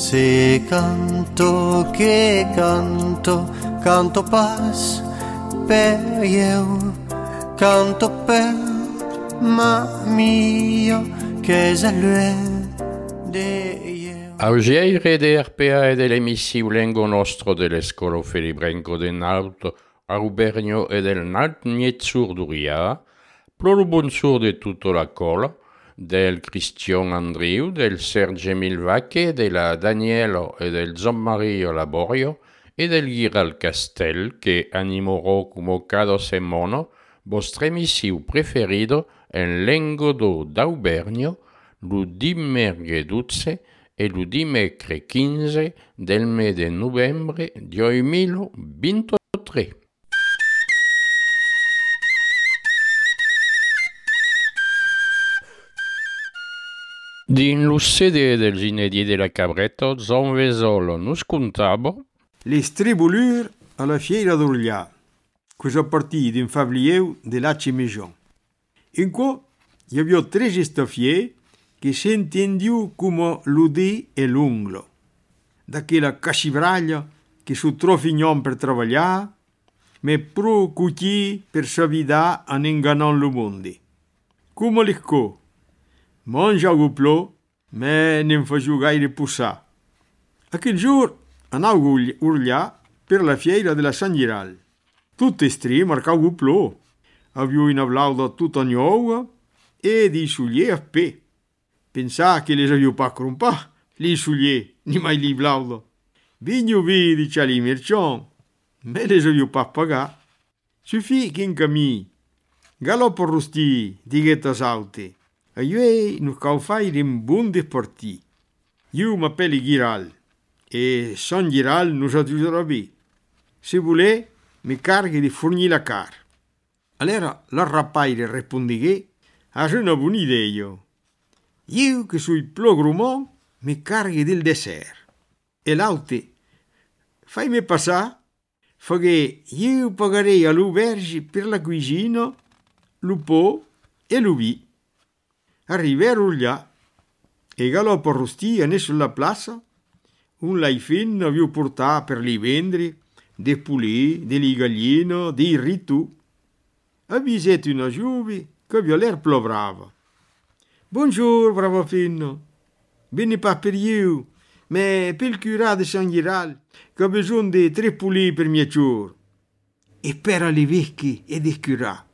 Se canto che canto pas per io, canto per ma mio che è de io. Augeire de RPA e dell'emissivo lengo nostro delle scolo Felibrenco del Nauto a Rubernio e del Naltniezzur d'Uria, ploro buonsur de tutto la cola, del Cristian Andriu, del Serge Milvacche, della Danielo e del Gianmario Laborio e del Giral Castel che animorò come cado semono vostro emissivo preferido en lengo do d'Aubernio, l'udimmerghe duzze e l'udimecre 15 del mese di novembre 2023. Din lo sede del ginedì della Cabretto, Zon Vesolo, non scontavo. Les tribulures alla fiera d'Urglià, che sono partiti in Fablieu dell'Ace Maison. In qua, hi havia tres estafiers che si intendiu come l'udì e l'unglo. Da quella cacivraglia che su trofignon per travagliare, ma pro cucchi per sa vita en ingannant lo mondo. Come l'icco, mangia guplò, ma non fa gaire pussà. Aquel giorno andavo a Urglià per la fiera della San Giral. Tutti stri marcau guplò. Avevo in avlauda tutta nuova e di suglier a pe. Pensà che les avevo pas crompà, li suglier, ni mai li blauda. Vigno vi, dice li mercion, me les avevo pas pagà. Suffi che in camì, galoppo rosti, dighetto saute. E io non cau fai in buon deporti. Io m'appelli Giral, e San Giral non sa giuserà bi. Se volè, mi carghi di fornire la car. Allora la rapaire rispondighe, ha una buona idea. Io che sui plogrumon mi carghi del dessert. E l'autre, fai-mi passare, perché io pagherei all'auberge per la cucina, lo po e lo vi. Arrivai a Urglià e galoppo arrostì sulla piazza. Un laifin avevo portato per li vendere, dei pulì, delle galline, dei ritù. Avvisete una giuvi che aveva l'air plovrava. Buongiorno, bravo finno. Vieni pas per io, ma per il curà di San Giral, che ha bisogno di 3 pulì per mia giorno. E per le vecchi e del curà.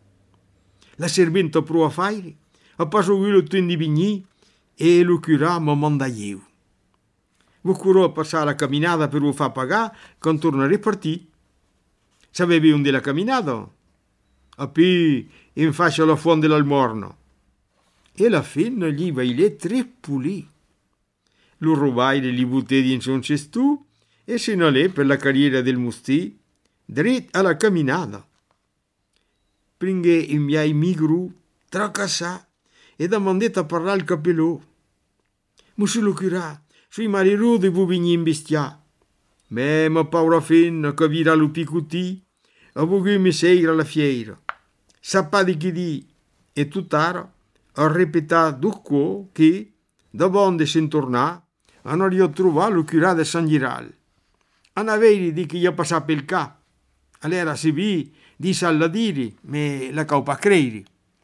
La serventa pro a fare, ha passato quello di vigni e lo curà mi manda io. Vi curò a passare la camminata per lo far pagare quando torna a partire. Sapevi un della camminata? A P in faccia alla fonte dell'almorno. E la fine gli vai le 3 pulì. Lo rubai le buttedi in son cestù e se ne lì per la carriera del mustì, dritto alla camminata. Pringhe in miei migru, tracassà, e da mandetta a parlare il capello. Musolo curà, sui mari rudi bubigni in bestia. Ma paura fin che vira lo picuti, a mi seira alla fiera. Sappa di chi di, e tutt'ara, a ripetare ducco che, da bonde sen tornà, hanno ritrovato lo curà de San Giral. Hanno averi di che gli ha passato per il ca. Allora si vi, di salladiri, me la caupa creiri.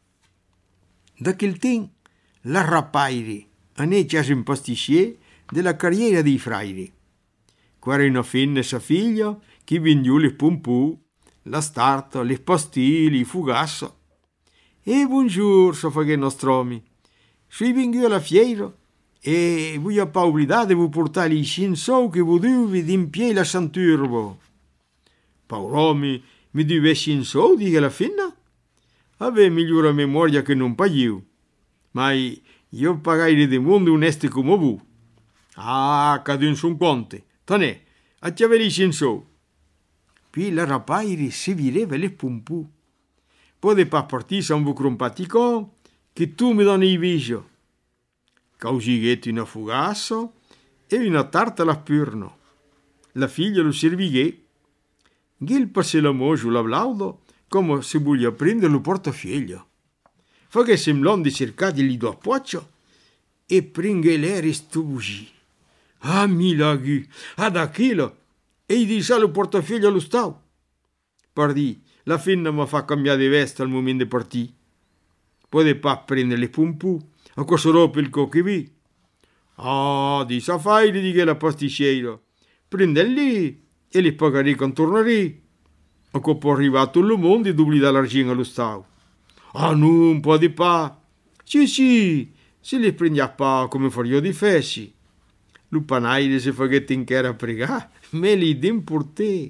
Da quel tempo, la rapairi, anneccia in pasticcier della carriera dei frairi. Qua era una fine sa figlia, che vendiù le pompù, la starta, le pastiglie, il fugasso. E buongiorno, so faghe nostromi. Sui vengiù alla fiera e voi a paubridà devo portare i scinsou che voduvi d'impiei la Santurbo. Pauromi, mi deve scinsou, dica la finna? Ave migliore memoria che non pagiu. Ma io pagai di mondo onesti come voi. Ah, cade in son conte. Tanè, a chiavere i scinsou. Puis la rapaire si vireva le pompù. Pode pas partire sans vous crompaticò, che tu mi doni i viso. Causighetti una fugasso e una tarta alla purno. La figlia lo servighe. Gil passe la mojo la blaudo, come se voglia prendere lo portafiglio. Fa che semblò di cercare gli do a poccio e pringhe l'eri sto bugie. Ah, milagri, ad aquilo, e gli disse il portafoglio allo stau. Pardì, la finna mi fa cambiare di veste al momento di partire. Poi pas prendere le pompù, a cosa rope il cocchivì. Ah, di sa fai, di che la pasticceria. Prende lì e li pagherei quando tornerei. A co può arrivare tutto il mondo e dubli dall'argento allo stau. Ah, no, un po' di pa. Sì, se li prendi a pa come fario di fessi. L'upanaire se faghette in chiara a pregare, me li den per te.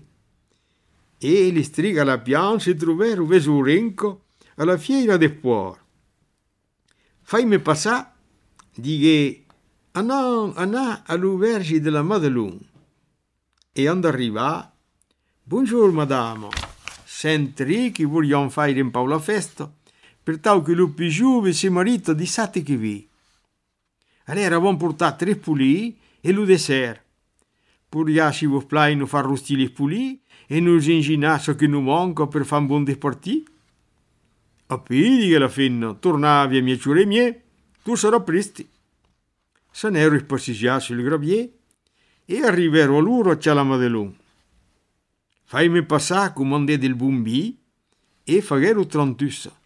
E li striga la pian si trovero vesurenco alla fiera de puor. Faimi passare, dighe, anà all'uvergi della Madelun. E and arriva, buongiorno madame, sentri che vogliamo fare un po' la festa, per tal che lo più giove si marito di sate che vi. Allora avevamo portato 3 pulì e lo dessert. Pur ja si vos plai non far rostire i pulì e non inginasso che non manca per fare un buon departì. A pidi che la finna, tornavi a mie ciure mie, tu sarà presti. Se ne ero passeggiato sul gravier e arrivero a loro a la Madelon. Faimi passare comandé del bumbi e faghero trantussa.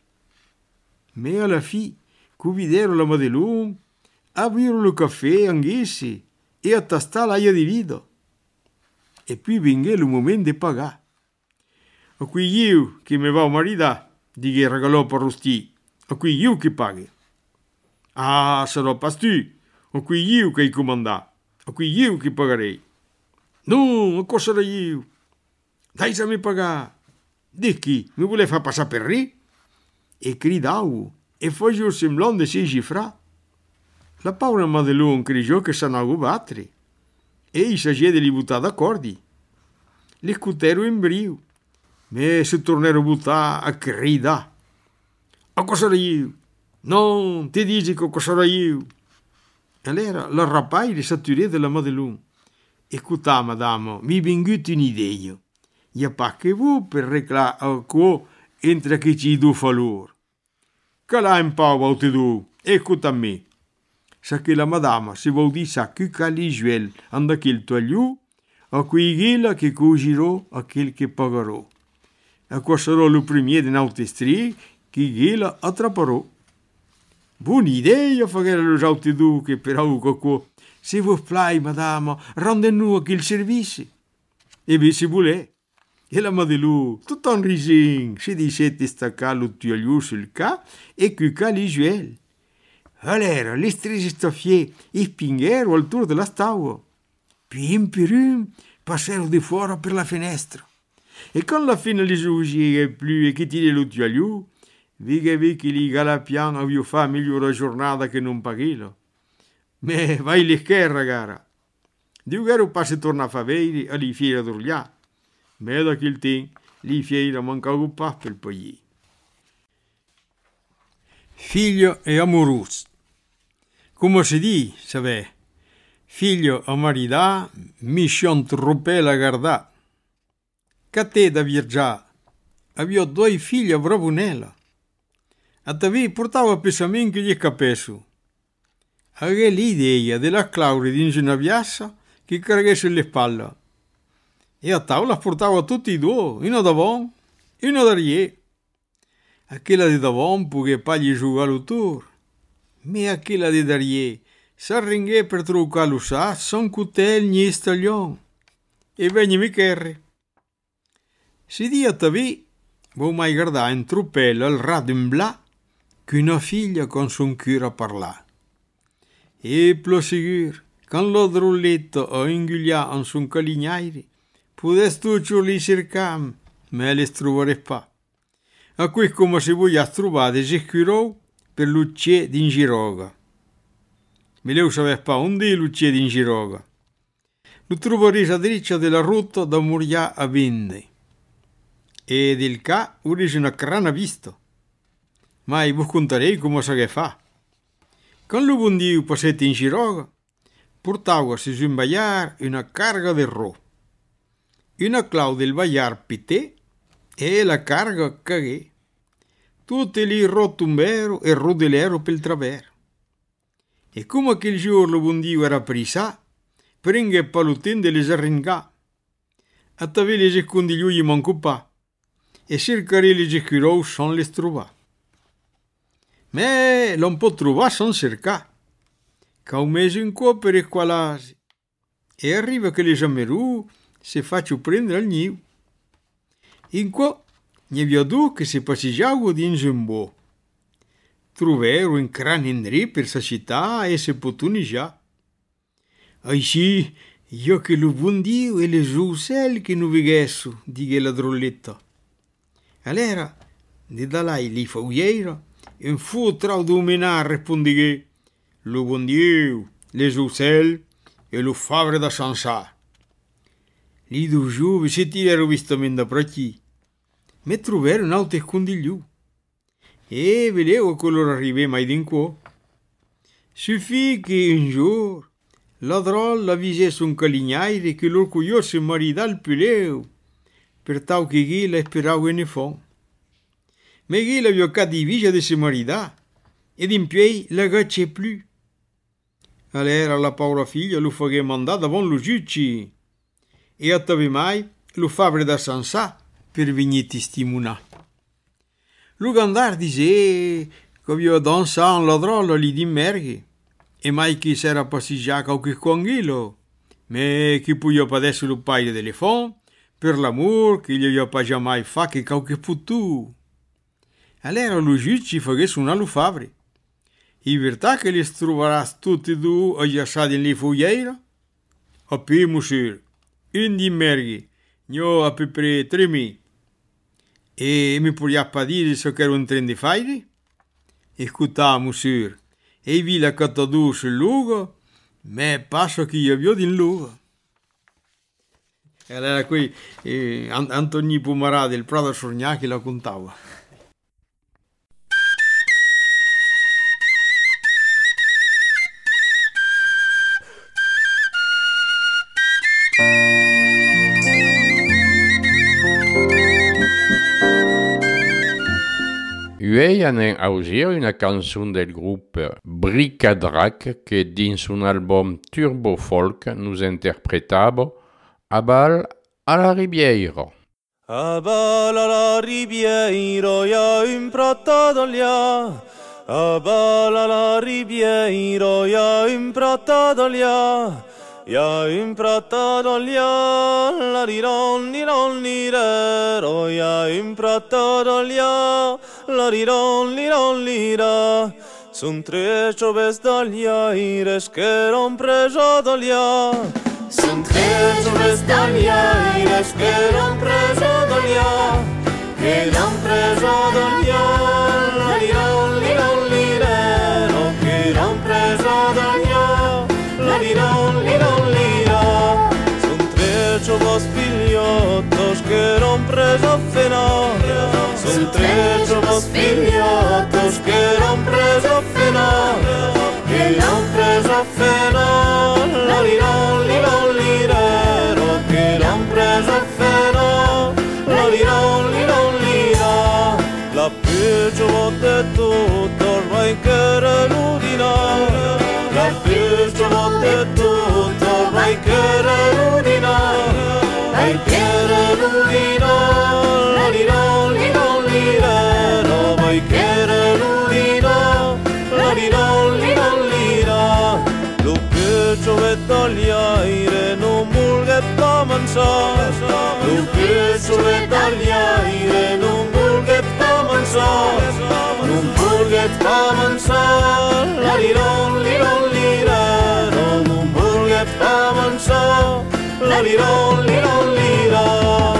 Ma alla fine, cu videro la Madelon, aprirono il caffè anch'essi e a tastare l'aia di vino. E poi venne il momento di pagare. A qui io che mi va a maritare, di che regalò per rostì, a qui io che paghi. Ah, sarò pas tu, a qui io che hai comandato, a qui io che pagherei. No, a cosa sarà io? Dai se mi pagare. Di chi? Mi vuole far passare per lì? E gridavo, e facevo il semblante di si gifrà. La povera Madelon creyó che s'anava a battere e i saggiedi li buttava d'accordi. Li scutero in brio, ma si tornero a buttare a gridare. A cosa sarà io? Non, ti dici che cosa sarà io? Allora la rapaire s'atturò della Madelon. Écoutez, madame, mi è venuta un'idea. Il n'y a pas que vous per reclare a quo entra che ci do falor. Che là un po' a te do, écoute me. Sa che la madama si vuol dire sa che caligiuel anda quel togliù, a quei ghela che cugirò a quel che pagherò. A qua sarò lo premier di un'altra strie che ghela attrapperò. Buona idea fare lo altri due che però qua. Se vuoi plai, madama, rende-nous a quel servizio. E vi si vuole. E la Madelon, tutto un risin, si dicette staccare lo togliù sul ca e che caligiuel. Allora, le strese staffier e spinghero al tour della stava. Pim pirum, passero di fuori per la finestra. E quando la fine li giugiere più e che tiri lo togliù, vi che li galapian avevano fatto migliore giornata che non paghielo. Ma vai lì che ragara. Diugero passi torna a faveri a li fiera d'Urlia. Ma da quel tempo, li fiera mancava un po' per poi. Figlio e amoroso. Come si dice, sapete? Figlio a marità, mission troppè la guardà. Che te da virgià, avevo 2 figli a bravonella. A te portava pensamento che gli capesso. Aveva l'idea della Claudia di ingegnaviassa che cargasse le spalle. E a tavola portava tutti e 2, uno davanti e uno d'arriere. Aquella di davanti poché pagli giocare l'autor. Ma aquella di d'arriere s'arringhè per truccare l'usà, son cutel ni staglion. E venne mi cherre. Si dia te vi, vuoi mai guardare in truppello al radembla che una figlia con son cura parlà. E plosigur, con lo drulletto o inguglià in son calignaire, potesti tu li cercam, ma le trovare pa. A cui come si voglia trovare sicuro per l'ucce d'Ingiroga. Me leu sapeva pa onde l'ucce d'Ingiroga. Lo troverei a dritta della rotta da Muria a Vende. E del ca urisi una crana visto. Ma vi contarei come sa che fa. Con lo buon Dio passette in Giroga, portava su un baiar una carga di ro. Una clau del baiar pité e la carga cagè. Tutti lì rotumbero e rodelero per il traver. E come quel giorno buon Dio era prisa, prenghe palutin de les arrengar. Atave les escondigliui m'occupar e cercaré les escurous sans les trobar. Mais l'on pot trobar sans cercar. Cau mese un co per esqualasi. E arriva che les amerù se faccio prendere al niu. In qua ne havia due che se passeggiavo dins un bo. Trovero un gran indri per sa città e se potunigià. Així, io che lo buon Dio e le uccelli che non vegesso, dighe la drolletta. Allora, di da lei li fogliera, un fu trau dominar rispondighe, lo buon Dio, les uccelli e lo favre da sansà. Li due giuvi si tirero vistamente da prati, me trovero un altro scondigliù. E vedevo che loro arrivè mai din qua. Suffì che un giorno la drolla avvisesse un calignaire che loro cuiosse marida al pileu, per tau che ghi la sperava in fond. Ma ghi l'aveva cadivisa di se marida, ed in piedi la gacce più. Allora la povera figlia lo faghe mandare davant lo giudice, e attave mai lo favre da sansà per venire testimoniare. Lo gandar dice che aveva danzato la drolla lì di merghe, e mai che s'era passeggiato qualche conghilo, ma che poi adesso lo paio delle fond, per l'amor che gli aveva pas jamais fatto che qualche putù. Allora lo giudice faghe suonare lo favre. In verità che li troverà tutti e due aggiassati in le fogliere? A pe, monsieur, un di merghe, io a peu près 3.000. E mi pourriez pas dire ce qu'era un train de fare? Écoutez, monsieur, e vi la catadù sul luogo, ma passo che io vi in luogo. Allora qui Antonio Pumarà del Prado Sorgnacchi la contava. Uei hanno ausier una canzone del gruppo Bric-a-Drac che dins un album Turbo Folk nous interpretava A bal alla Riviera. A bal alla Riviera, ja un prato d'olio. A bal alla Riviera, ja un prato d'olio. Ja un prato d'olio, la diron lirero. Ja un prato d'olio, la diron lira. Sunt tre cioves d'oliaires che eran preso d'olio. Sunt tre cioves d'oliaires che eran preso d'olio. Che eran preso d'olio, la diron lirero. Che eran preso d'olio, la diron lira. Sunt tre cioves figliottos che eran preso fenore. Sunt tre cioves figliottos che eran preso fenore. Che eran preso fenore, la diron lirero. Che eran preso fenore, la diron lira. La più giovane di tutto ormai che era l'udinare. La più giovane di tutto ormai che era l'udinare. Ai che era l'udinare, la diron lirero. Vai che era l'udinare, la diron lira. Lo più giovane d'agliaire non vuole pa mangiare. Lo più giovane d'agliaire non vuole pa mangiare. Non vuole pa mangiare, la diron lirero. Non vuole pa mangiare, la diron lira.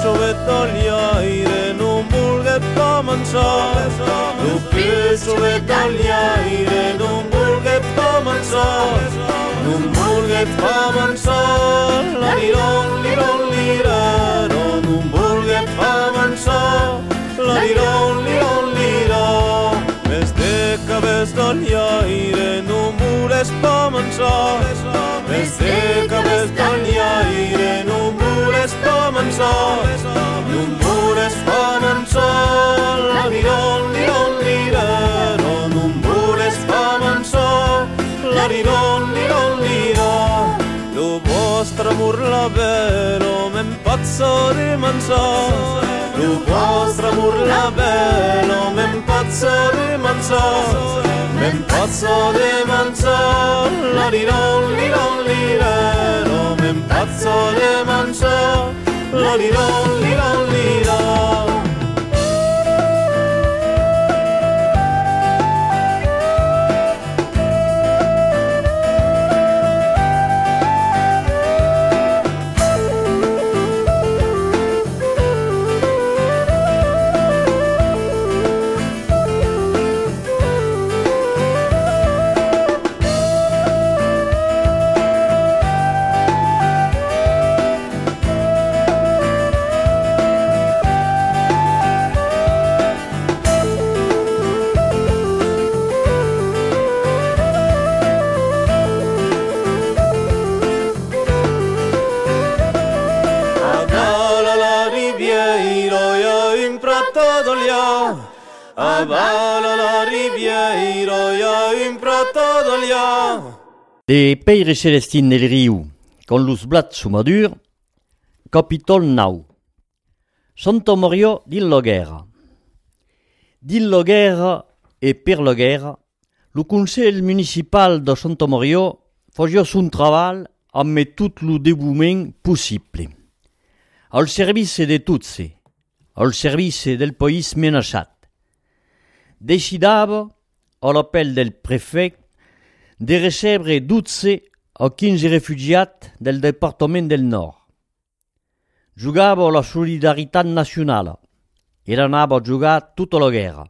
pitxovet d'agliaire non volguet començar. El pitxovet d'agliaire non volguet començar. Non volguet començar. Lariron, liron, liraro. Non volguet començar. Lariron, liron, liraro. Més de cabes d'agliaire non voles començar. Més de cabes d'agliaire non voles començar. Non voles començar. Lariron, liron, liraro. Non voles començar. Lariron, liron, liraro. Lo vostre amor la vero m'empazza de mansar. Lo vostre amor la vero m'empazza de mansar. M'empazza de mansar. Lariron, liron, liraro. M'empazza de mansar. Lariron, liron, liraro. Avala la riviera, ya un prato d'olio. De peire celestine del riu, con los blats madur, capitol 9. Santo Morio dillo guerra. Dillo guerra e per la guerra, lo Consell municipal de Santo Morio faisait son treball amb tot lo dévouement possible. Al service de tots, al service del país menaçat. Decidava, a l'appel del préfet, de recebre 12 a 15 refugiats del departament del Nord. Jugava la solidaritat nacional. Era anava a jugar tota la guerra.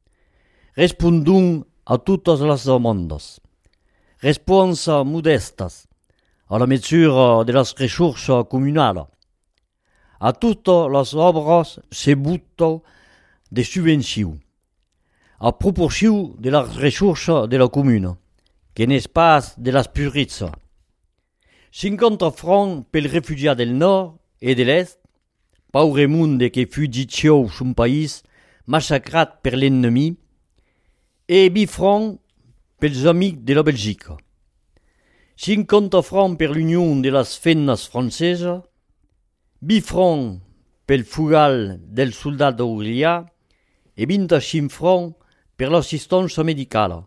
Respondung a totes les demandes. Responsa modestes, a la mesura de les ressources comunales. A totes les obres se butta de subvencions, a proporció de les ressources de la commune, que n'est pas de les puritz. 50 francs pel refugiat del nord e de l'est, pauvre monde que fugitiu son país massacrat per l'ennemi, e 20 francs pels amics de la Belgique. 50 francs per l'Union de les Feines franceses, 20 francs pel fugal del soldat d'Aurelià e 25 francs per l'assistance médicale.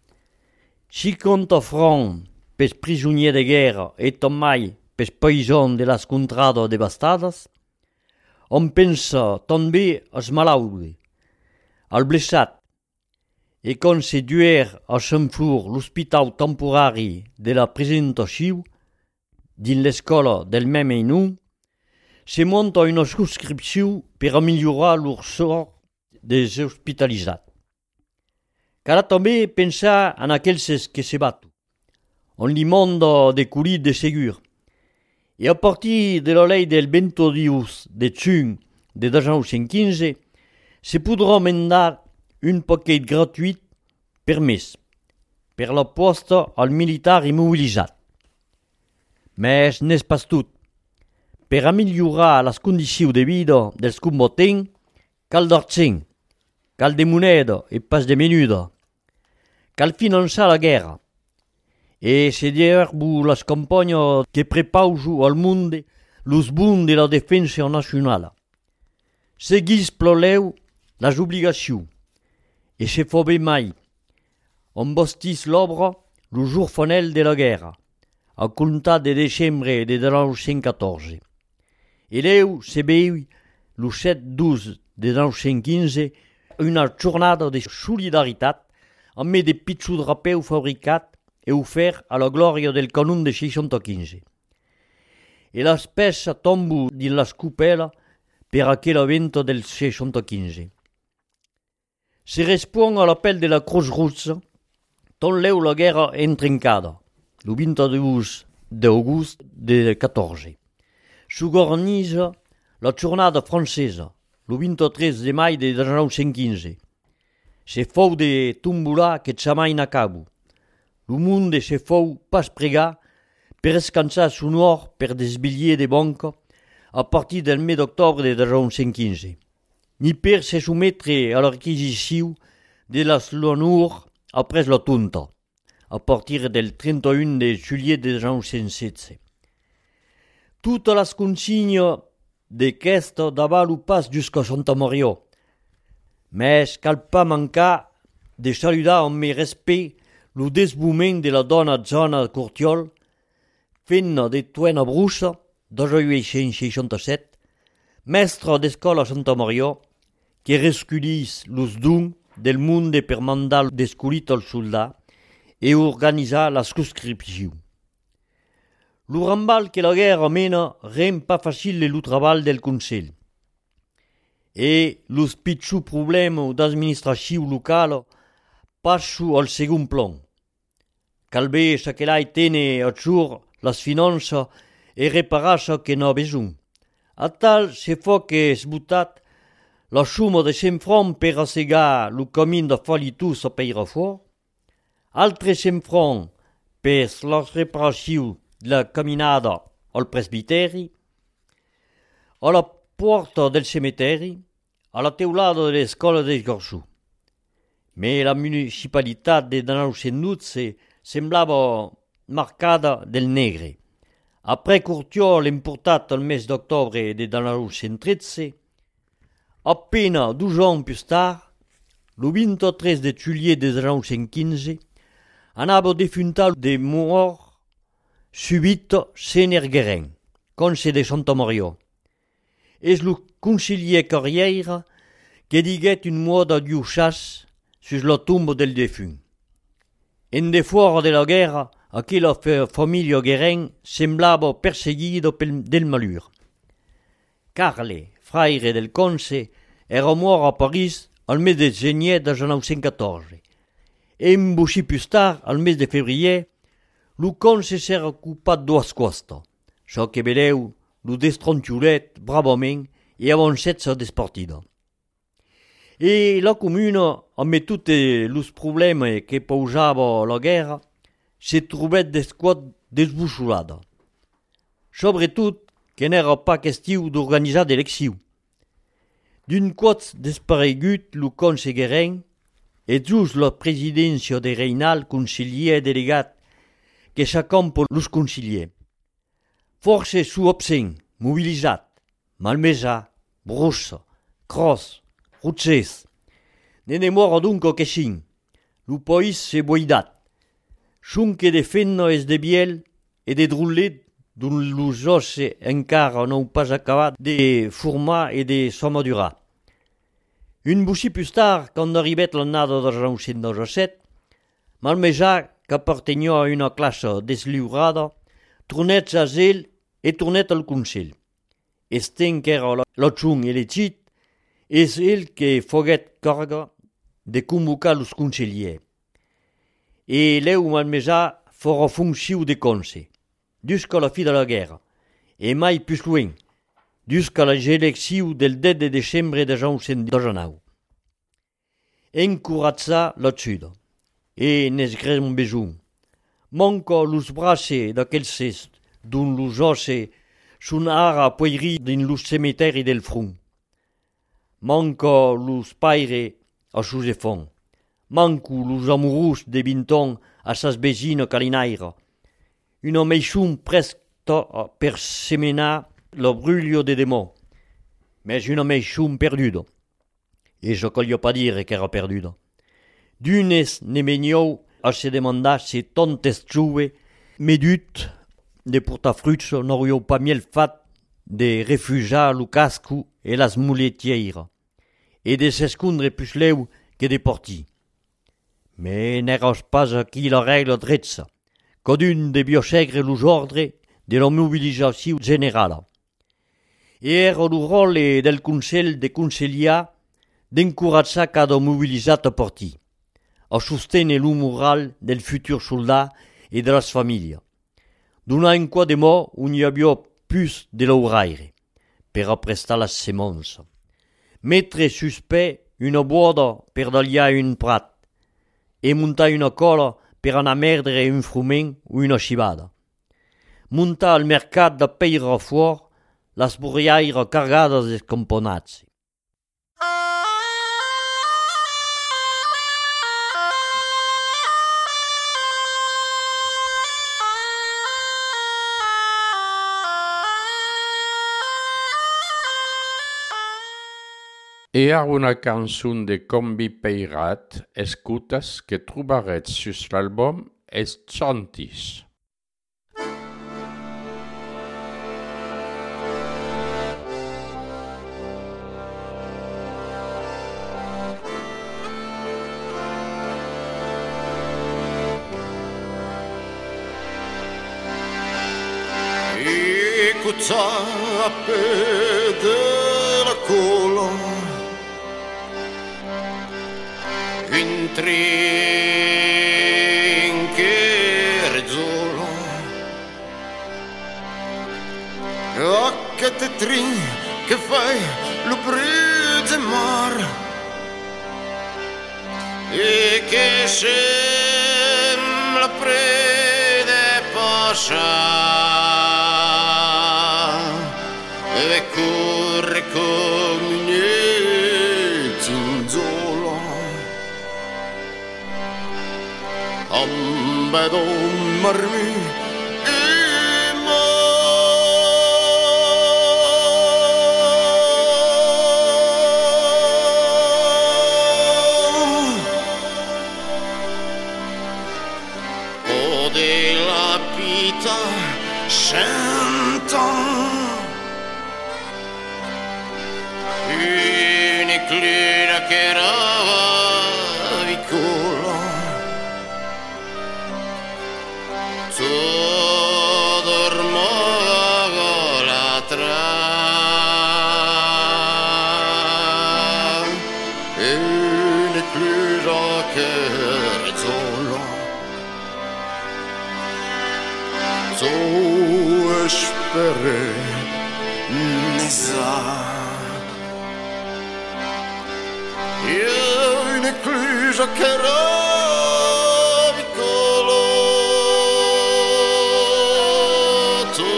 50 francs pels prisonniers de guerra e també pels païsans de les contrades devastades. On pensa també als malalts, al blessat, e quan se duer a Saint-Flour l'hospital temporari de la presentació dins l'escola del même nom, se monta una subscripció per a millorar leur sort des hospitalitzats. Cal també pensar en aquells que se baten, on li manda de colit de segur, e a partir de la llei del 22 de juny de 1915 se podrà mandar un paquet gratuït per mes, per la posta al militar immobilitzat. Mas n'és pas tot. Per a millorar les condicions de vida dels combatents, cal d'argent, cal de moneda e pas de menuda. Cal finançar la guerra. E se derbu les campagnes que prepausu al món los bons de la defensa nacional. Seguís ploleu les obligacions, e se fa bé mai. On bastís l'obra lo jour fanel de la guerra, a comptar de desembre de 1914. E leu se veu lo 7-12 de 1915 una jornada de solidaritat amb de pitjor drapeu fabricat e ofert a la glòria del canon de 615. E l'espessa tombo dins les cupela per aquel evento del 615. Se respon a l'appel de la Cruz Roja, ton leu la guerra entrincada, el 22 d'august de 14. S'organitza la jornada francesa, el 23 de maio de 1915. Se fou de tombolar que jamais a cabo. El monde se fou pas pregar per descansar son or per des billets de banca a partir del mes d'octobre de 1915, ni per se soumetre a la requisició de las l'honor après la tunta, a partir del 31 de juillet de 1916. Totes les consignes d'aquesta davant pas jusqu'à Santa Maria, mais cal pas mancar de saludar amb mes respects lo desmoment de la dona Zona Cortiol, fent de Tuena Brussa, 1867, mestre d'escola Santa Maria, que rescullís los dons del monde per mandar d'escolit als soldats e organitzar la subscripció. Lo rambal que la guerra mena rend pas facile lo treball del Consell. E los pitjors problemes d'administració local passent al segon plan. Cal bé s'aquelai tene a jour las finances e reparar ce que n'a besoin. A tal se fa que es votat la suma de 100 francs per assegar lo camí de Falitus a Peirafort, altres 100 francs per la reparació de la caminada al presbiteri, a la porta del cemeteri, a la teulada de l'escola d'esgarçó. Mais la municipalitat de 1912 semblava marcada del negre. Après Curtiol importat el mes d'octobre de 1913, appena 12 ans plus tard, le 23 de juillet de 1915, anava defuntal de mort subite s'energueren, conse de Santa Maria. És le conseiller Carrière que diguet un mot d'adieu chasse sur la tombe del defunt. En de fora de la guerra, aquella família Guérin semblava perseguida del malheur. Carle, frère del conse, era mort a París al mes de gener de 1914. E un bocí plus tard, al mes de février, lo conse s'era ocupat dues costes, so que vedeu lo destronxolet bravament e avancet-se despartida. E la comuna, amb tots los problemes que posava la guerra, se trobet desquat desbussolada. Sobretot que n'era pas qüestió d'organitzar d'elecció. D'un quart desparegut lo conse Guérin e just la presidència de Reinal conseller delegat que s'acampa los conseller. Forse su absent, mobilitzat, Malmesa, Brussa, Cros, Rutgers. Ne demora dunque que cinc. Lo país se boidat. Xunque de fenna es de biel e de drullet d'un los osse encara n'heu pas acabat de formar e de s'amadurar. Un bocí plus tard, quand arribet l'annada de 1917, Malmesa, qu'appartenia a una classe desliurada, tornet a zel e tornet al Consell. Esten qu'era l'adjunt elegit, és el que foguet carga de convocar los conseller. E leu Malmesa fora funció de conse, jusqu'à la fi de la guerra, e mai plus loin, jusqu'à la elecció del 10 de desembre de 1919. Encoratza la txuda, e n'es gran besoin. Manca los braces d'aquells cest, d'un los osse son ara poiri din los cemeteri del front. Manca los paire a sus efons. Manco los amorós de 20 ans a sas vesina calinaire. Una meixon presta per semenar la bruglia de demò, mais una meixon perduda. E je coglio pas dire qu'era perduda. D'unes ne meniau a se demandar se tantes giove medut de portar fruits n'auriau pas miel fat de refugiar lo casco e las muletières, e de s'escondre plus leu que de portir. Mais n'eras pas aquí la règle dretza, qu'adun devia segre los ordres de la mobilisació generala. e era lo role del Consell de Conselliar d'encoratjar cada mobilitzat a partir, a sostenere lo moral del futur soldat e de las famílies, donar un quart de mort on hi havia plus de l'auraire, per a prestar les semences, mettre suspect una boda per d'aliar un prat, e muntar una cola per anar a merdre un frument o una cibada, muntar al mercat de peira fuor les borriaires cargades d'escamponats. E ha una cançon de Combi Peirat, escutas, que trobarets sus l'album Es Chantis. Écoute a peu de la cola, un trincherzolo, a che te trin che fai lo bruzze mar e che sembra prede pasciare. E corre come un zinzolo, ambedo marmi e o della vita sento un'eclina che era piccola, tu dormava l'altra e un'eclina che era sola, tu speri ne sa. Un'eclusa che era piccolo, tu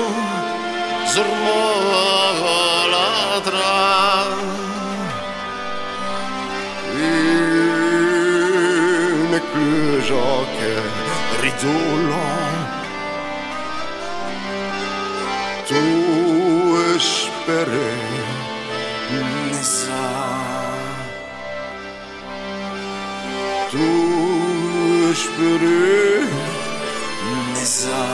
sormava l'altra, un'eclusa che ridola, tu speri ne sa. Tu speri ne sa.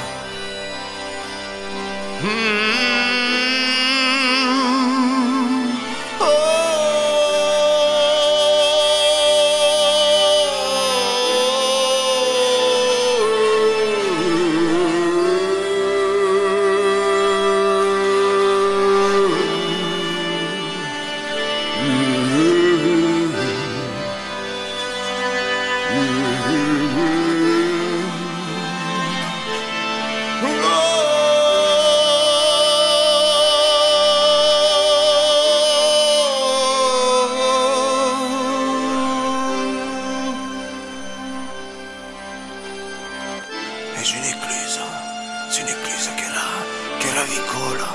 C'est un'eclusa che ravicola.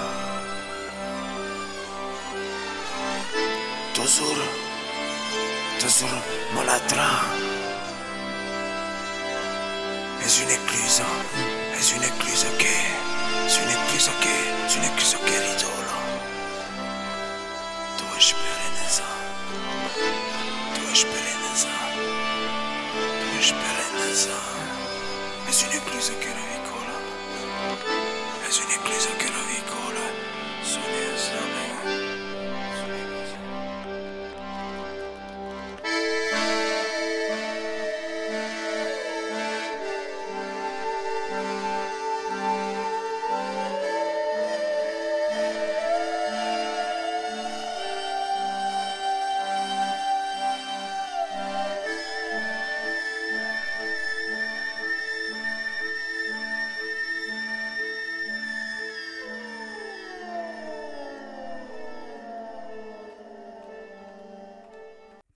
Toujours malatra. C'est une écluse che ridola. Tu esperenza. C'est une écluse che ravicola. C'est une écluse che ravicola.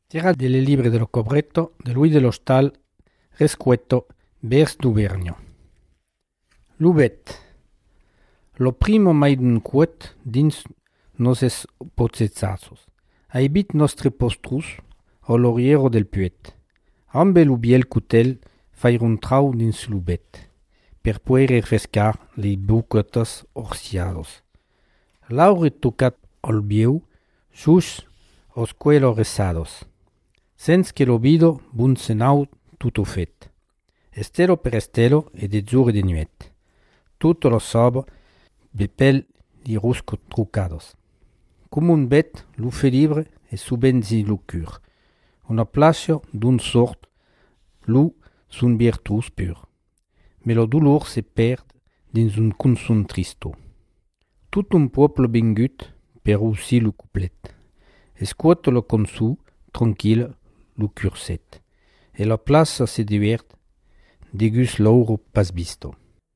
Tira delle libri dello Cobretto de Luis de l'Hostal, Rescueto, vers d'Auvergne. Lubet. Lo primo mai d'un cuet dins noses pozzezazos. Aibit nostri postrus o l'oriero del puet. Ambe l'ubiel cutel fair un trau dins lubet, per puer refrescar le bucotas orsiados. Laure tocat ol bieu, sus os quello resados. Sens che lo vido bun senau tutto fet. Estero per estero e de giure de nuet. Tutto lo sobo, bepel di rusco trucados. Cum un bet, lufe libre e subenzi lucur. Un aplacio d'un sort, lu sun virtus pur. Me lo dolor se perd dins un consum tristo. Tout un popolo bingut per aussi lu couplet. Escuoto lo consu, tranquille, lu curset. E la plaça se divert, degus l'oro pas visto.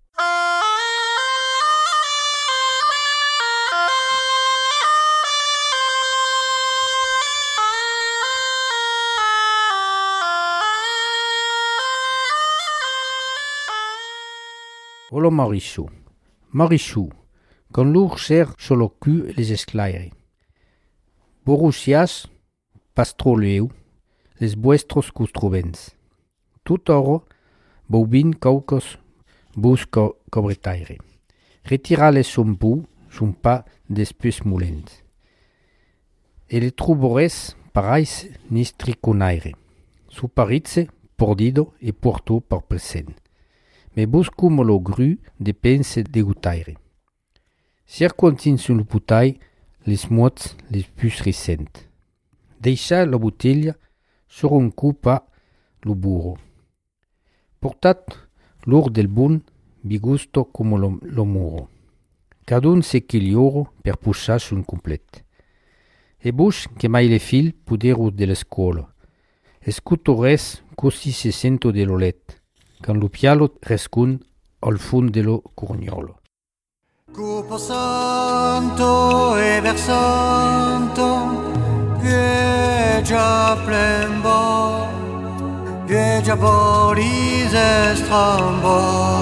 Olo Marichou. Marichou, quand l'our cher sur le cul les esclaires. Borusias, pastroleu, les vuestros custrubens. Tout oro, bobin caucos, bus cobretaire. Retirales son pou, son pas despus mulens. Et les troubores, parais, nistriconaire. Suparitze, pordido et porto par present. Me buscum lo gru de pense de gutaire. Circontin sul putai, les mots les plus recent. Deixa la bottiglia sur un cupa lo burro. Portat l'ur del bun, bigusto come lo muro. Cadun se chiglioro per puxar sun complet. E bush che mai le fil puderu della scuola. Escuto res così se sento de lo let. Quand lo pialo rescun al fund dello curgnolo. Cupo santo e versanto, vieggia plembo, vieggia boris estrambo,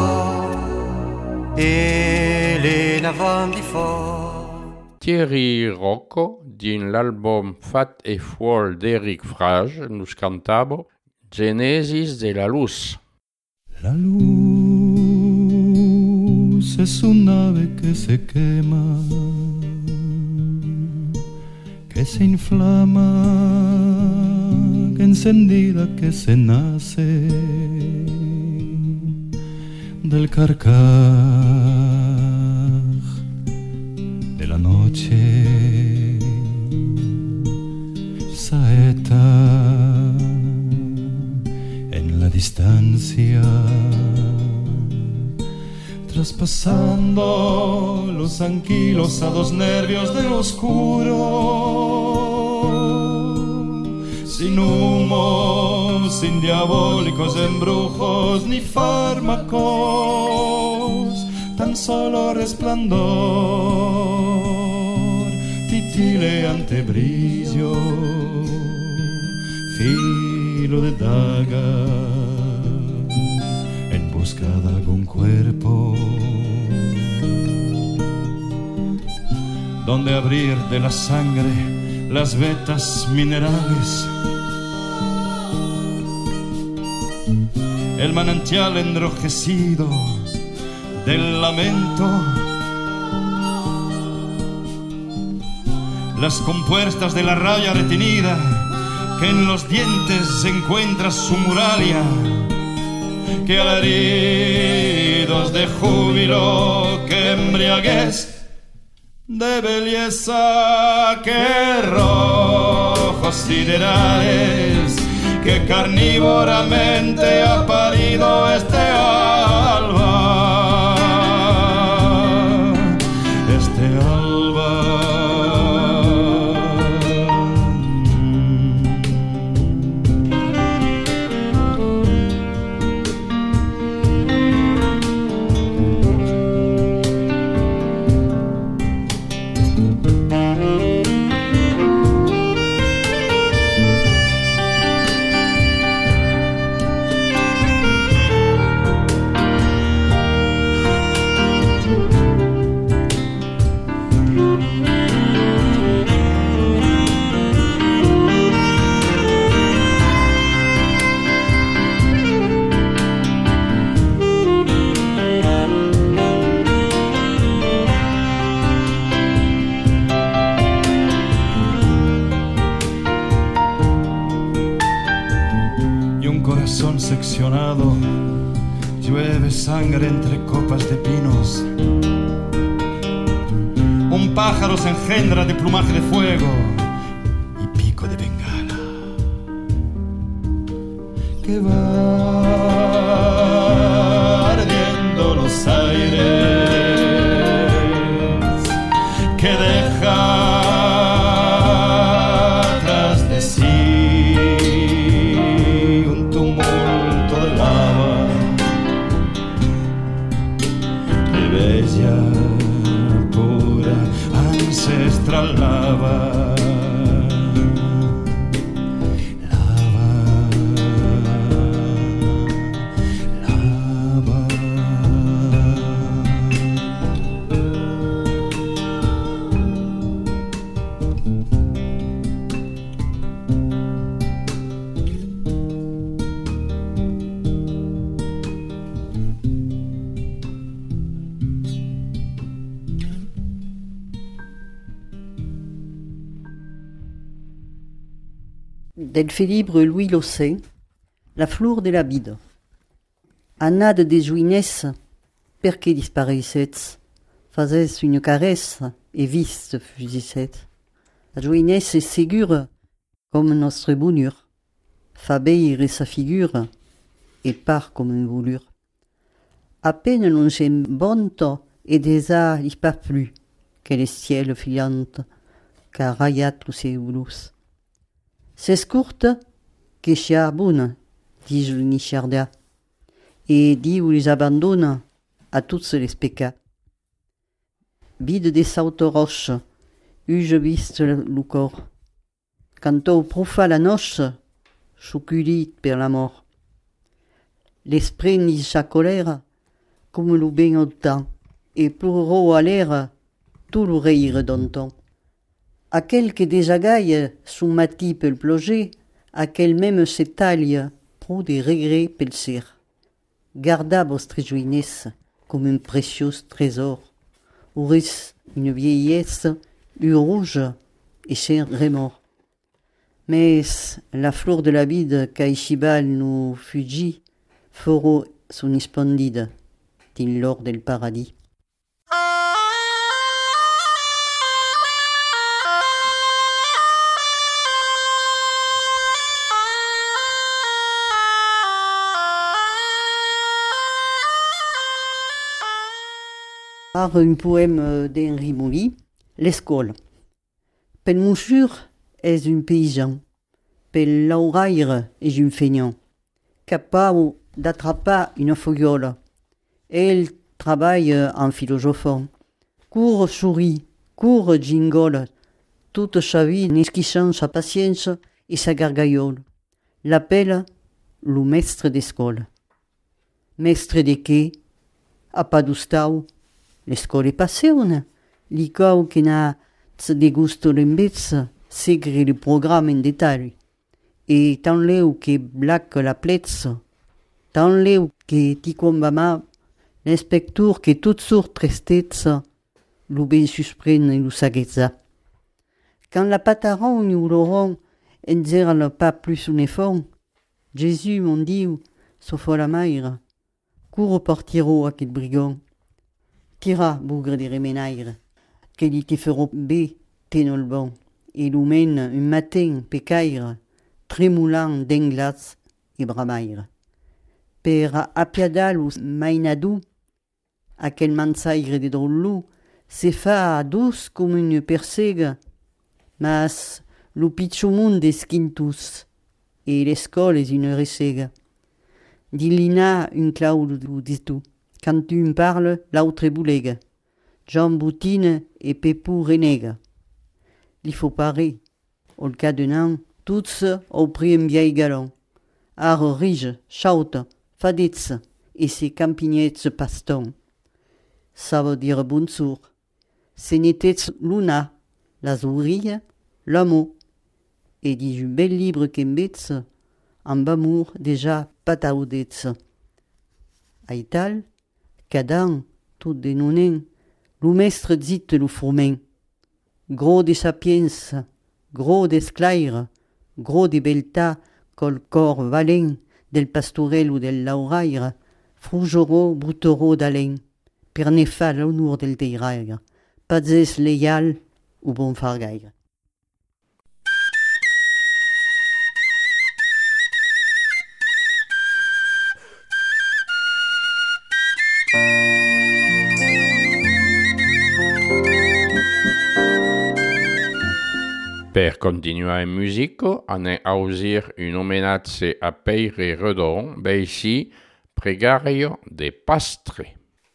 e le navandi fo. Thierry Rocco, din l'album Fat e Fuol d'Eric Frage, nous cantabo Genesis de la Luz. La luz es un ave que se quema, que se inflama, que encendida que se nace del carcaj de la noche, saeta en la distancia, traspasando los anquilosados nervios del oscuro, sin humo, sin diabólicos embrujos ni fármacos, tan solo resplandor, titileante brillo, filo de daga, en busca de algún cuerpo donde abrir de la sangre las vetas minerales, el manantial enrojecido del lamento, las compuertas de la raya retenida que en los dientes se encuentra su muralla, que alaridos de júbilo, que embriaguez de belleza, que rojos siderales, que carnívoramente ha parido este alba, este alba. diseccionado, llueve sangre entre copas de pinos. Un pájaro se engendra de plumaje de fuego y pico de bengala. Que va ardiendo los aires, que deja tras de sí un tumulto de lava, de bella, pura, ancestral lava. Del libre Louis Lossin, La flor de la bide. Anade des jouinesses, perché disparissetz, fazès une caresse et viste fusissette. La jouinesse est ségure comme notre bonheur, fa beire sa figure et part comme une voulure. À peine non j'ai bonte et déjà il pas plus que les ciels filantes, car rayat tous ses oulous. C'est courte que charbonne, dit Julie Chardia, et dit où les abandonne à toutes les peccats. Bide des sautes roches, eus-je viste le corps. Quand au profa la noche, chouculit per la mort. L'esprit ni sa colère, comme le ben au temps, et pleurau à l'air, tout l'oreille redonton. À quelque désagaille sous mati peut plonger, à quel même s'étaille pro des regrets pelser. Garda vostre jouinesse comme un précieux trésor, ouris une vieillesse eut rouge et cher remords. Mais la fleur de la bide qu'Aishibal nous fugit, fero son splendide, dit l'or del paradis. Par un poème d'Henri Mouly, L'escole. Pel mouchure est un paysan, pel lauraire est un feignant, capable d'attraper une foguiole. Elle travaille en philosophant. Court souris, court jingle, toute sa vie n'esquissant sa patience et sa gargaïole. L'appelle le maître d'école. Maître de quai, a pas d'ustau. L'escola passione, l'icau che n'a de gusto l'embezza, segre le programme en détail. Et tant leu que black la plezza, tant leu que ti combama, l'inspecteur que toute sorte tristezza, lo ben susprenne e lo saguezza. Quand la pataron ou l'oron enzerle pas plus un effort, Jésus mon diu, sauf la maire, cours partiro à quel brigand. Tira, bougre des remenaires, qu'elle te feront bé, tenol bon, et l'oumène un matin pécaire, trémoulant d'englas et bramaire. Per apiadal ou mainadou, à quel mansaire de drôlou, se fa douce comme une persègue, mas lo pitchou monde esquintus, et l'escole est une ressègue. Dilina un clau dis tout. Quand tu me parles, l'autre boulega. Jean boutine et Pépou renègue. Il faut parer. Au cas de nan, tous au prix un vieil galon. Ar rige, chaute, fadetz, et ses campignettes paston. Ça veut dire bonsoir. Ce n'était luna, la zourille, l'amo. Et dit un bel libre qu'embetz, en bamour déjà pataoudetz. Aital, Cadan, tout de nounen, lo mestre dit lo fourmen. Gros de sapiens, gros d'esclaire, gros de belta, col corps valent, del pastorello del lauraire, fruggerò brutterò d'alen, per ne fa l'onor del deiraire, pazès leial ou bon fargaire. Per continuare in musica, ane ausir un omenazze a Peire Redon, beissi pregario de pastre.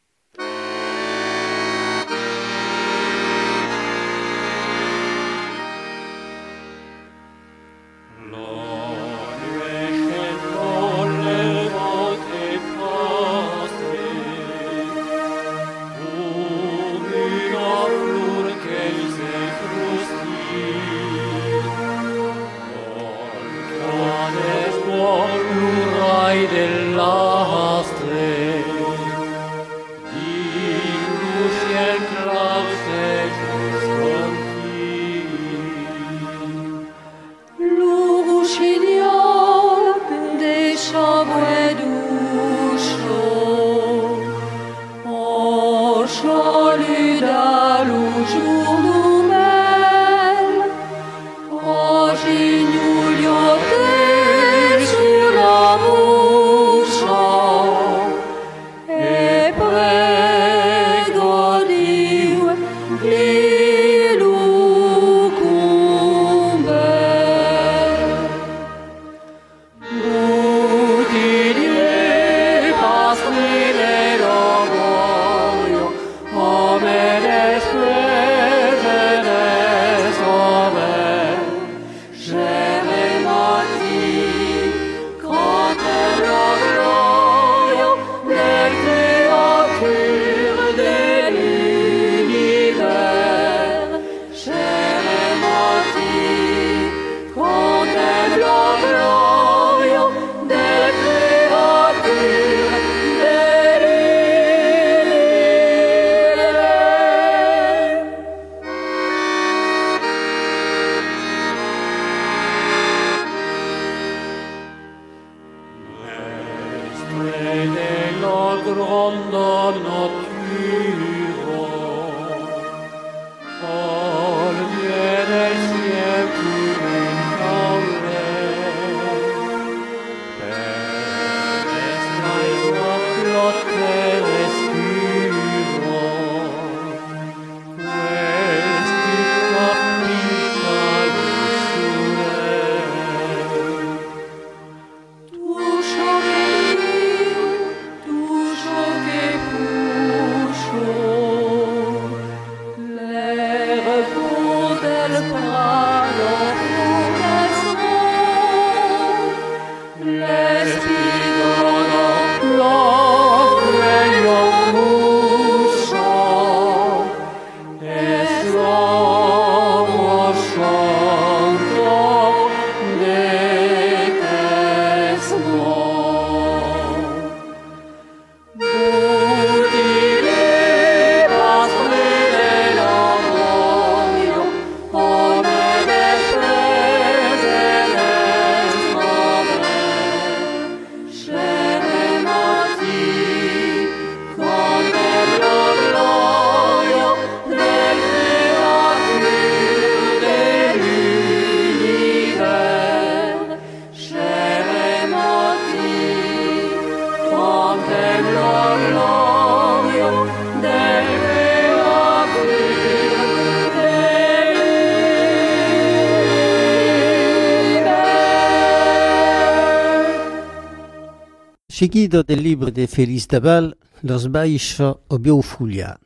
Seguido del libro de Félix Dabal, Los baixo obiou Fulia.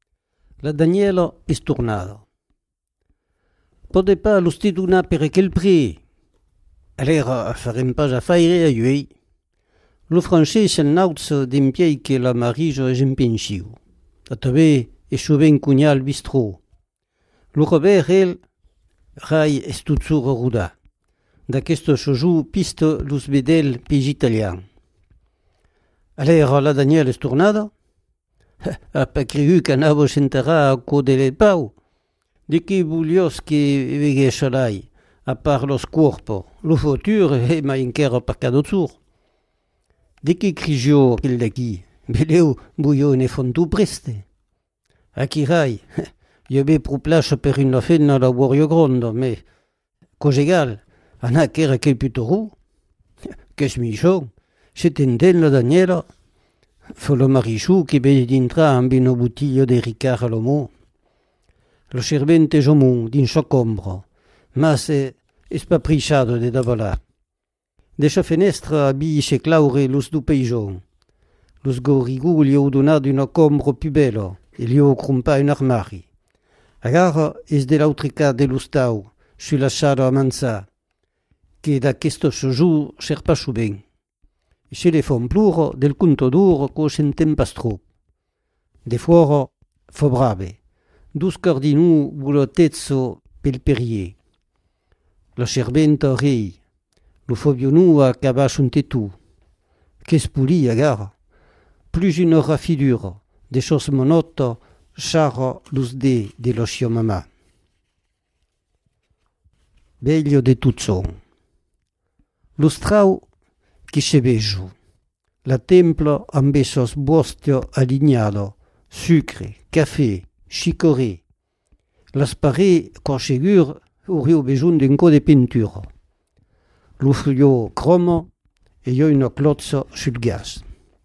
La Danielo è tornado. Pode pas lo stiduna per quel pri. Allora farem pas a faire a lui. Lo francese nauzo d'impiei che la marijo è impensiu. A tove e soven cugnal bistro. Lo Robert el rai è stuzzuro ruda. Da questo soju pisto los bedel pegi italian. Allora la Daniela è tornata? Ha pas cru qu'anavo s'enterrar a co de pau. De che buglios che veguesce l'ai, a part los corpo, lo futur e mai encara per cada tour. De che crigio quel d'aquí? Beleu, buio ne fon tu preste. Aquí rai, io be pro plaça per una fenna la Wario Grondo, me cosa egal, ana che era quel pitorou? Che smichon, se tenden la Daniela, fo lo marichou che be dintra amb una bottiglia de Ricard a l'homo. Lo servente jomon din socombro, ma se espaprichado de davalà. De sa fenestra abi se claure los du peijon. Los gorigou li ho donat una combro più bello e li ho crumpa un armari. Agar es de l'autrica de l'ustau, sulla sala a manzà, che da questo sojou serpa su ben. E se le fon pluro del conto duro co sentem pastrò. De fuoro fo brave, dus cardinù bulotezzo pel perier. Lo servento rei, lo fobionu a cabas un tetou. Che spuli agar, plus une rafidure, des choses monotes, char lus de l'osio mamà. Beglio de tutson. Lo strau che se vejo, la templo amb esos bostio alignado, sucre, café, chicoré. Las parets, con segur, aurio besoin d'un co de pintura. Lo frio cromo e io una clozzo sul gas.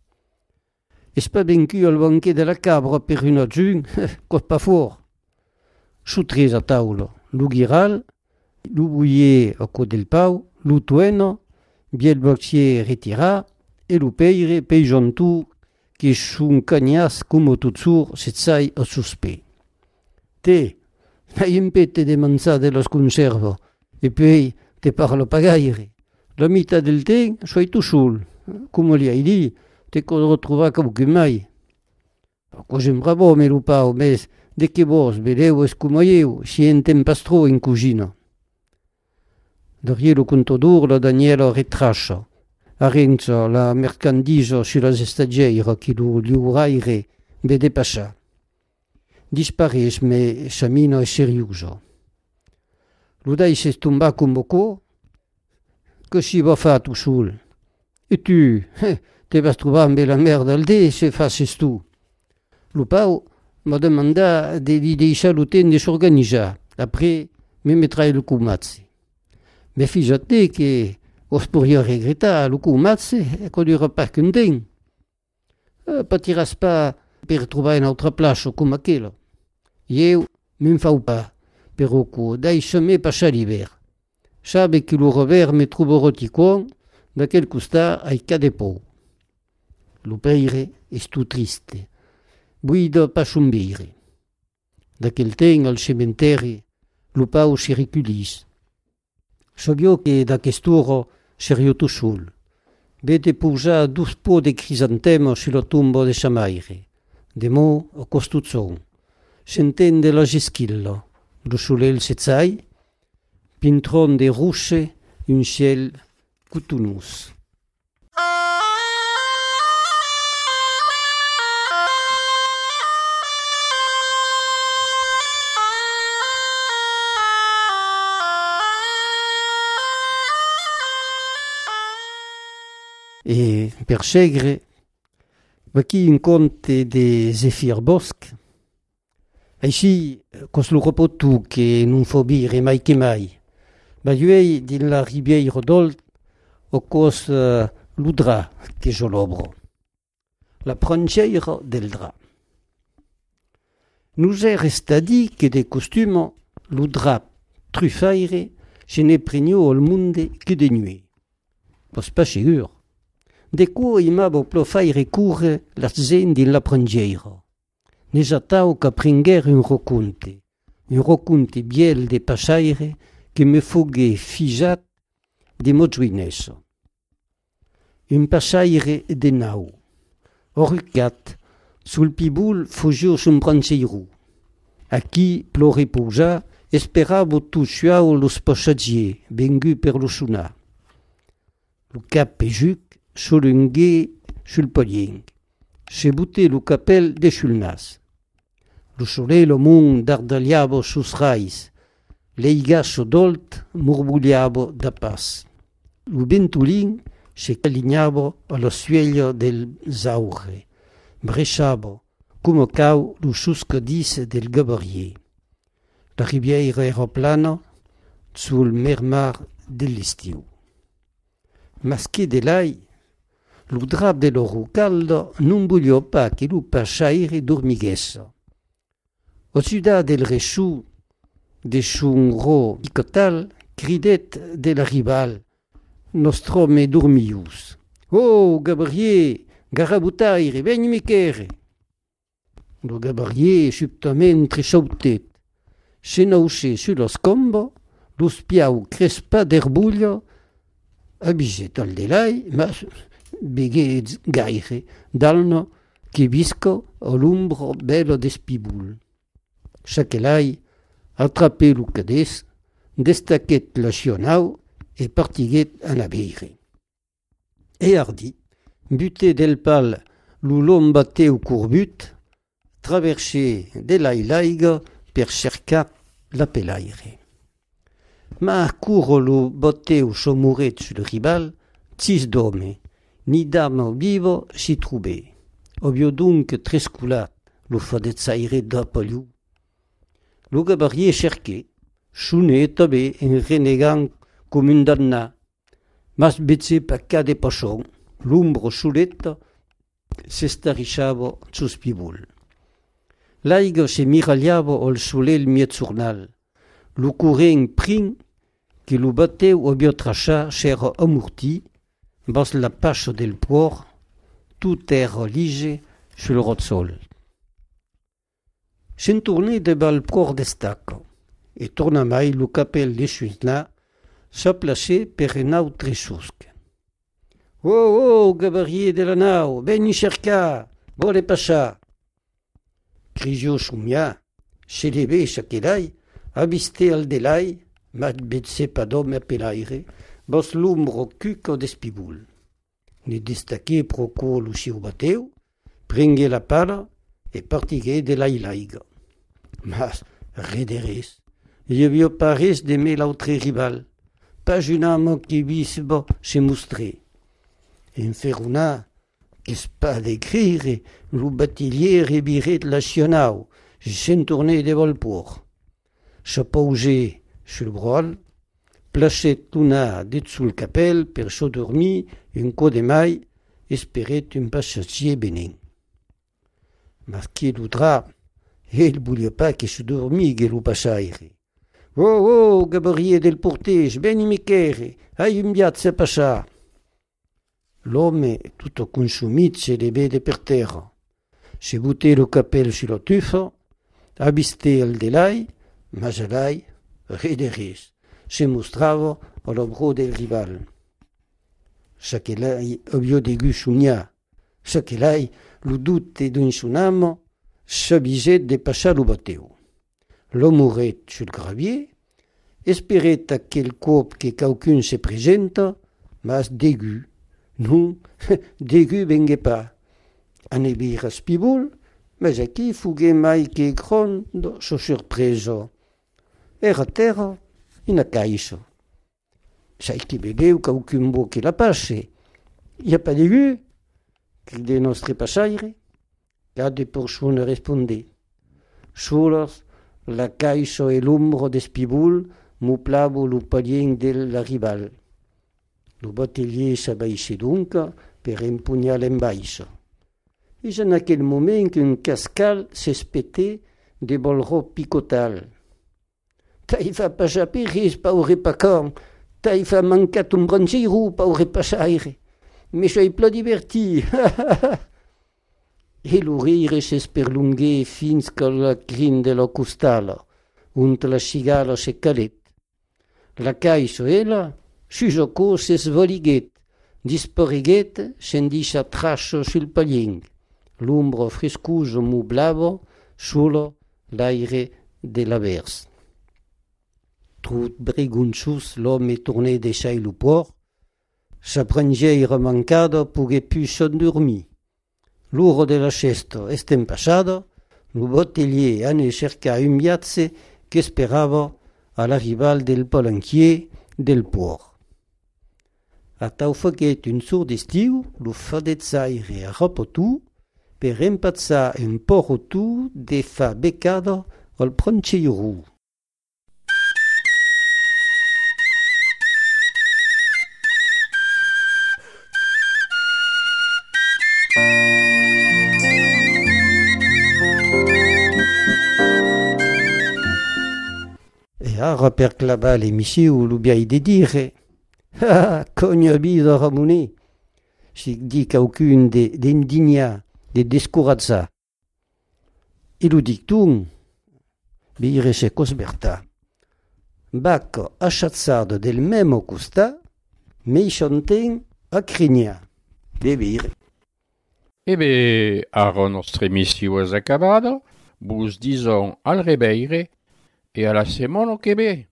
Es pas bencu al banquet de la cabra per una giun, cos pas fort. Soutres a taulo, lo giral, lo bouillet a co del pau, lo tueno, biel boxier retira, e lo peire peijon tu, che sun cagnas como tutsur setzai a suspe. Te, n'hai un pete de manzà de los conservo, e poi te parlo pagaire. La mitad del ten, soy tu sul, como li hai dit, te co retrovar quauque mai. Cosem bravo me lo pau, mes de que vos veleu es como eu, si entem pastrò in cugina. Derrière lo contador la Daniela retrascia, arrenza la mercandisa sulla staggeira che lo liuraire vede passà. Dispares me samina è serioso. Lo dai se stomba con bocò? Che si va fa tu sul? E tu, te vas trovar la merda al dè se faces tu. Lo pau m'ha demandat de li deixar lo temps de s'organitzar. Après, me metrai lo comazzi. Me fíjate que os podria regretar lo comazzi e que dura pas content. Patiràs pas per trobar una altra plaça com aquella. Eu me'n fau pas, però que deixa-me passar l'hivern. Sabe que lo revers me trobarò tiquon, d'aquel costat ai ca de pou. Lo peire es tu triste. Buida pas un beire. D'aquel temps al cementeri, lo pau si riculís. Sabio que d'aquest'ora serio tu sul. Vede posar 2 pots de crisantemo sulla tomba de sa maire. Demò a costuzzon. S'entende la geschilla. Lo solel sezzai, pintron de rusce, un ciel cotonnós. E per segre, aquí un conte de Zefir Bosch, així, cos lo repotu che non fo bire mai che mai, ma lui din la riviera d'Olt o cos lo dra che jo l'obro, la pranceira del dra. Nous è restadi che de costume lo dra truffaire se ne pregno al monde che de nuit. Pos pas segur. De co imavo plofaire curre la zen din la pranceira. Nesatau ca prenguer un rocunte biel de passaire que me fogue fijat de mojuinesso. Un passaire de nau, orucat, sul pibul fugiu sun pranceiro. Aquí plo reposa, esperavo tu suau los passaggiers, vengu per lo sunar. Lo cap pejuc, solungué sul polling, se butte lo capel de sul nas. Lo solelo mon dardagliavo sus rais, leigasso d'olt murbugliavo da pas. Lo bentulin se allignava allo sueglio del Zaure, bresciava come cau lo suscadis del Gabarier. La riviera era plana sul mermar dell'estiu. Masché de lei, lo drap dell'oro caldo non voglio pas che lo pasciaire dormiguessa. Au ciudad del resciù de chunro picotal, cridet de la rival, nostrome dormius. Oh, Gabriel, garabutaire, veni michere. Lo Gabriel subitamente sautet, se nauche sullo scombo, lo spiau crespa d'erbuglio, abiget al delai, ma beghe gaire, dalno che visco all'umbro bello de spibul. Chaquelai attrapé lo cades, destaquet la chionau et partiguet an abeire. Et hardi, buté del pal l'ulom bateu courbut, traversé de l'ailaiga per cercar la pelaire. Ma couro lo bateu somuret sul ribal, tis d'home, ni d'arme vivo si troubé. Obio donc tresculat lo fadet saire d'apaliu. Lo Gabriel cerqué, chounet tabé en renegant comme un danna, mas betze pacca de pachon, l'umbro chuletta s'estariciava sus pibul. L'aiga se miragliava al solel mietzurnal, lo corrent prin que lo bateu obio tracha s'era amorti, bas la pacha del puor, tout era lige sul rotzol. Se'n tourné de bal puor destaca, et torna mai lo capel de Suisna s'ha placé per un autre susc. Oh, Gabriel de la nau, veni cercar, vole passar. Crisio sumia, se leve chaquelai, aviste al delai, mat betse pas d'homme a pelaire, bas l'umbro cuco d'espibul. Ne destaqué proco lo siu bateu, prengue la pala et partigué de l'ailaiga. Mas, rederes, je vio pares de me l'autre rival, pas un homme qui visbo se mostré. Enferuna, qu'est-ce pas d'écrire, lo batilier rebiret la sionau, s'en tourné de volpour. Se paugé sur le brol, plachet una dit sul capel per so dormir un co de mai, esperet un passatier benin. Marqué lo drap, el voulait pas que se dormigue lo passaire. Oh, Gabriel del Portege, veni michere, hai un viazze passà. L'homme, tutto consumit, se le vede per terra. Se butté lo capel sulla tufa, avvisté al delai, ma gelai, rederis, se mostrava all'ombro del rival. Chaquelai obio de gusumia, chaquelai lo dutte d'un sunamo, s'abiset de passar lo bateu. L'homoret sul gravier, esperet aquel cop que qualcun se presenta, mas degu. Non, degu vengue pas. Anebira spibul, mas aquí fugue mai que grondo so surpreso. Era terra, ina caixo. Sai que vegueu qualcun bo que la passe. Y a pas degu, cride nostre passaire. Cada persona responde. Solas, la caixo e l'ombro d'espibul muplavo lo palien de la rival. Lo batelier s'abaisse donc per empugnar l'embaixo. És en aquell moment qu'un cascal s'espeté de bolro picotal. Tai fa passar peris, paure pacam, tai fa mancat un branceiro, paure passaire. Me sei pla diverti. E lo rire s'esperlungué fins que la crin de la costala, unt la cigala se calet. La caixo ela, sujoco se svoliguet, dispariguet, se'n deixa trascio sul palien. L'ombro frescuso mublavo solo l'aire de la vers. Trut bregunchus l'homme tourné deixai lo puor, sa prangeira mancada pogué pu s'endormir. L'uro de la cesto estem passada, lo botelier ane cerca un viatze che sperava a la rival del palanquier del puor. A tau faget un sour d'estiu, lo fadet saire a rapotu, per empatza un porotu de fa becado al proncheiru. E ara per clavar l'emisiu l'ubiai de dire ah, cogna vida Ramonet, si di qualcun d'indigna, de descorazza. E lo dictum, bire se cosberta. Bacco asciazzado del memo custa, mei chanten a crigna. De bire. Ebe, ara nostra emisiu es acabada, vos dison al rebeire e a la semana que ve.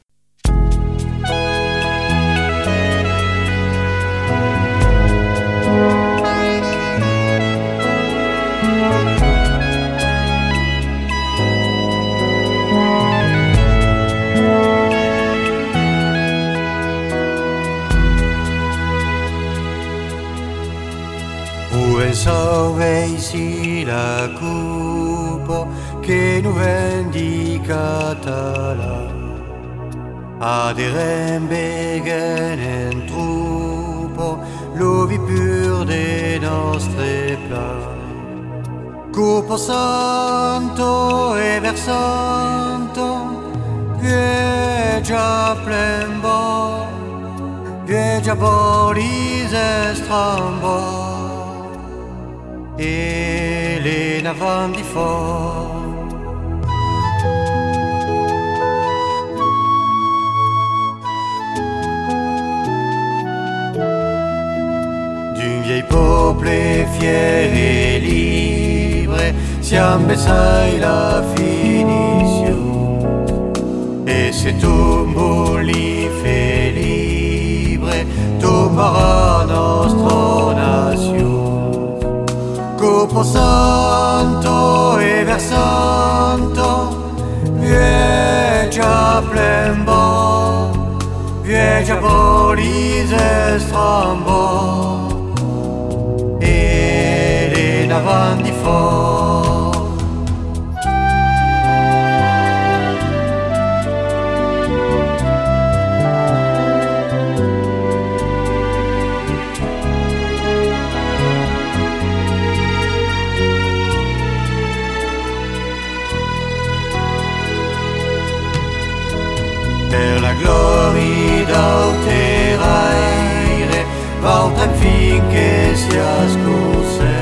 Sauveisi la coupe che nous vendica tala a des rembegen en troupo l'ovi pur de nostre plats coupo santo e versanto vieggia plembo vieggia boris estrambo e le navan di fort d'un vieil peuple fier et libre siam besai la finition et se tombo li fait libre tombera nostra nation Copo santo e versanto vieggia plembo vieggia boris estrambo e le navan di fort Per la gloria d'auteraire Valtem finché sia scorse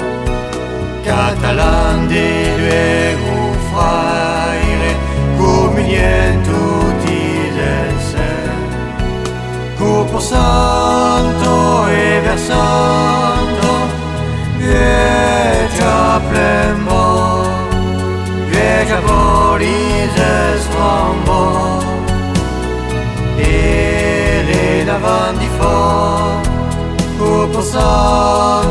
Catalan de luego fraire Comunien tutti del ser Corpo santo e versanto Vieggia plembo Vieggia boris estrambo e le navan di fort Corpo santo